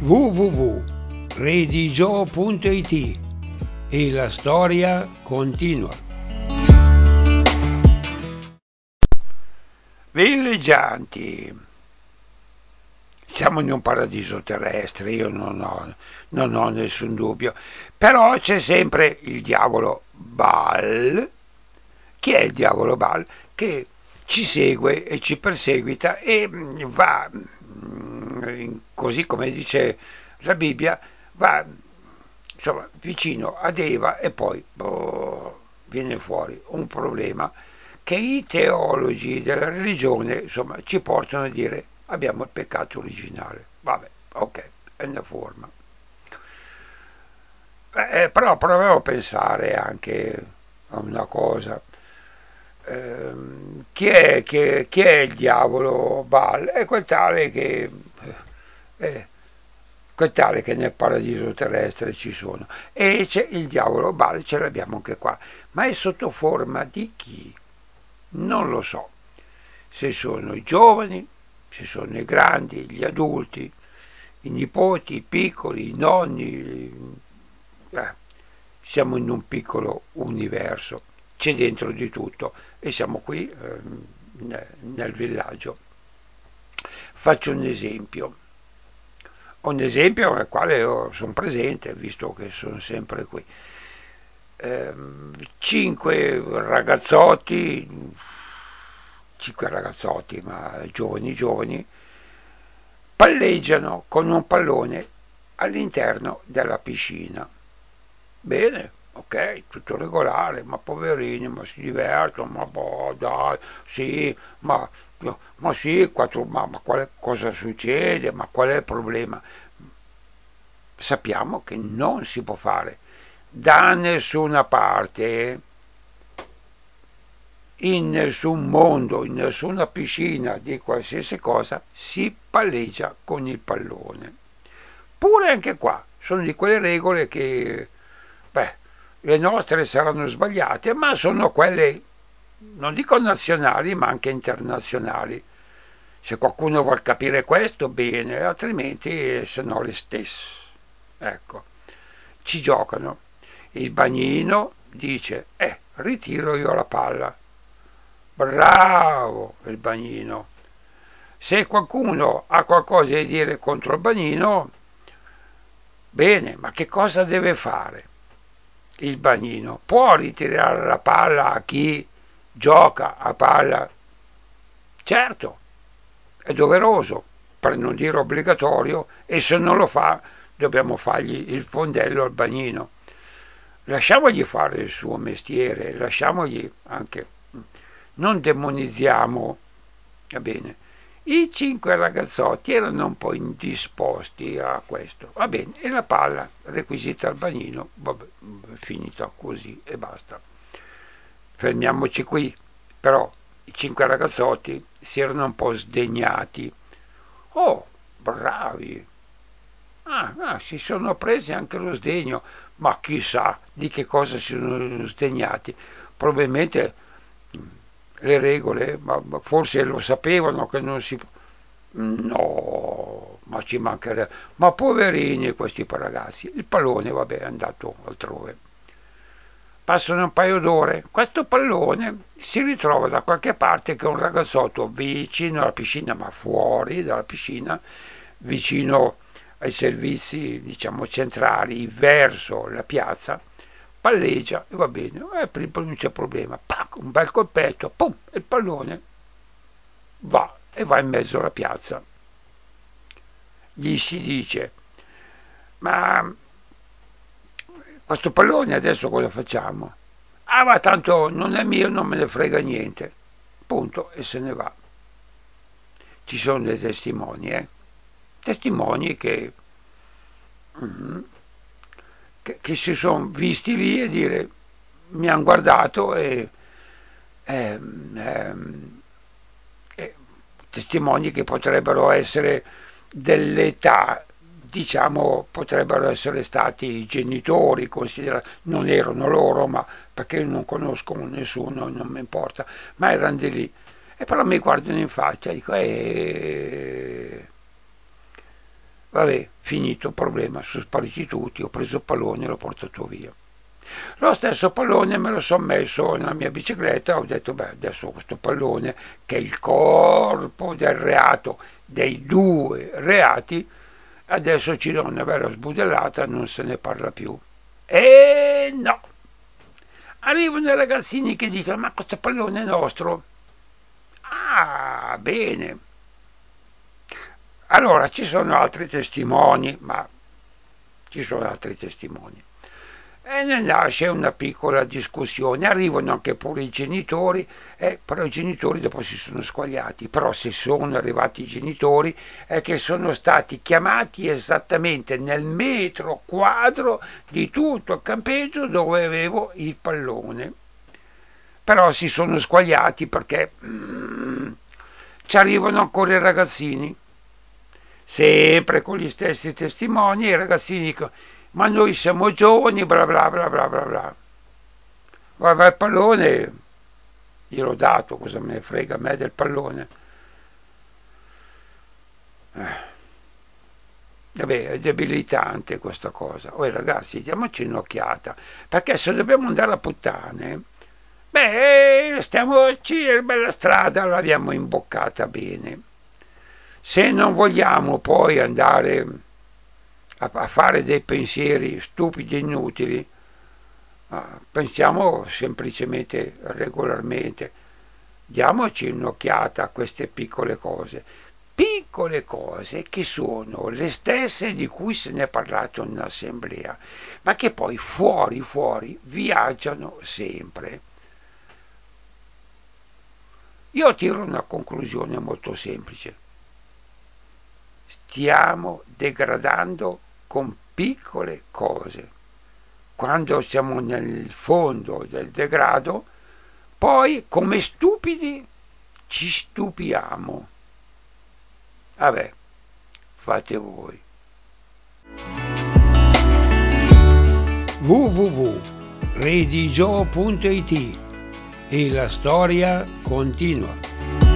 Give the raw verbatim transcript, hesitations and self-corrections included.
w w w punto redigio punto it e la storia continua. Villeggianti, siamo in un paradiso terrestre, io non ho, non ho nessun dubbio, però c'è sempre il diavolo Baal. Chi è il diavolo Baal? Che ci segue e ci perseguita e va, così come dice la Bibbia, va insomma vicino ad Eva e poi boh, viene fuori un problema che i teologi della religione insomma ci portano a dire: abbiamo il peccato originale. Vabbè, ok, è una forma. Eh, però proviamo a pensare anche a una cosa. Eh, chi, è, chi, chi è il diavolo Baal? È quel tale che eh, quel tale che nel paradiso terrestre ci sono, e c'è il diavolo Baal, ce l'abbiamo anche qua, ma è sotto forma di chi? Non lo so. Se sono i giovani, se sono i grandi, gli adulti, i nipoti, i piccoli, i nonni, eh, siamo in un piccolo universo, c'è dentro di tutto e siamo qui eh, nel villaggio. Faccio un esempio, un esempio nel quale io sono presente, visto che sono sempre qui. Eh, cinque ragazzotti, cinque ragazzotti, ma giovani giovani, palleggiano con un pallone all'interno della piscina. Bene, ok, tutto regolare, ma poverini, ma si divertono, ma boh, dai, sì, ma, ma sì, quattro, ma, ma quale, cosa succede, ma qual è il problema? Sappiamo che non si può fare da nessuna parte, in nessun mondo, in nessuna piscina di qualsiasi cosa, si palleggia con il pallone. Pure anche qua, sono di quelle regole che, beh, le nostre saranno sbagliate, ma sono quelle, non dico nazionali, ma anche internazionali. Se qualcuno vuol capire questo, bene, altrimenti se no le stesse. Ecco, ci giocano. Il bagnino dice: eh, ritiro io la palla. Bravo il bagnino. Se qualcuno ha qualcosa da dire contro il bagnino, bene, ma che cosa deve fare il bagnino? Può ritirare la palla a chi gioca a palla? Certo, è doveroso, per non dire obbligatorio, e se non lo fa dobbiamo fargli il fondello al bagnino. Lasciamogli fare il suo mestiere, lasciamogli anche, non demonizziamo, va bene. I cinque ragazzotti erano un po' indisposti a questo, va bene, e la palla requisita al bagnino, vabbè, finita così e basta. Fermiamoci qui, però i cinque ragazzotti si erano un po' sdegnati. Oh, bravi! Ah, ah, si sono presi anche lo sdegno, ma chissà di che cosa si sono sdegnati. Probabilmente le regole, ma forse lo sapevano che non si... No, ma ci mancherebbe. Ma poverini questi ragazzi, il pallone, vabbè, è andato altrove. Passano un paio d'ore, questo pallone si ritrova da qualche parte che un ragazzotto vicino alla piscina, ma fuori dalla piscina, vicino ai servizi, diciamo, centrali, verso la piazza, palleggia e va bene, e non c'è problema, Pac, un bel colpetto, pum, il pallone va e va in mezzo alla piazza. Gli si dice: ma questo pallone adesso cosa facciamo? Ah, ma tanto non è mio, non me ne frega niente. Punto, e se ne va. Ci sono dei testimoni, eh? Testimoni che, mm, che, che si sono visti lì e dire: mi hanno guardato e, ehm, ehm, e testimoni che potrebbero essere dell'età, diciamo, potrebbero essere stati i genitori, considerati, non erano loro, ma perché non conosco nessuno, non mi importa, ma erano di lì. E però mi guardano in faccia e dico: eh, vabbè, finito il problema, sono spariti tutti, ho preso il pallone e l'ho portato via. Lo stesso pallone me lo sono messo nella mia bicicletta, ho detto beh adesso questo pallone che è il corpo del reato, dei due reati, adesso ci do una bella sbudellata, non se ne parla più. E no! Arrivano i ragazzini che dicono ma questo pallone è nostro. Ah, bene. Allora ci sono altri testimoni, ma ci sono altri testimoni. E ne nasce una piccola discussione, arrivano anche pure i genitori, eh, però i genitori dopo si sono squagliati, però se sono arrivati i genitori è che sono stati chiamati esattamente nel metro quadro di tutto il campeggio dove avevo il pallone. Però si sono squagliati perché mm, ci arrivano ancora i ragazzini, sempre con gli stessi testimoni, i ragazzini dicono ma noi siamo giovani, bla bla bla bla bla bla. Guarda il pallone, gliel'ho dato, cosa me ne frega a me del pallone. Eh. Vabbè, è debilitante questa cosa. Oh ragazzi, diamoci un'occhiata, perché se dobbiamo andare a puttane, beh, stiamoci, bella strada l'abbiamo imboccata bene. Se non vogliamo poi andare a, a fare dei pensieri stupidi e inutili, pensiamo semplicemente regolarmente, diamoci un'occhiata a queste piccole cose, piccole cose che sono le stesse di cui se ne è parlato in assemblea, ma che poi fuori fuori viaggiano sempre. Io tiro una conclusione molto semplice. Stiamo degradando con piccole cose. Quando siamo nel fondo del degrado, poi come stupidi ci stupiamo. Vabbè, fate voi. w w w punto redigio punto it e la storia continua.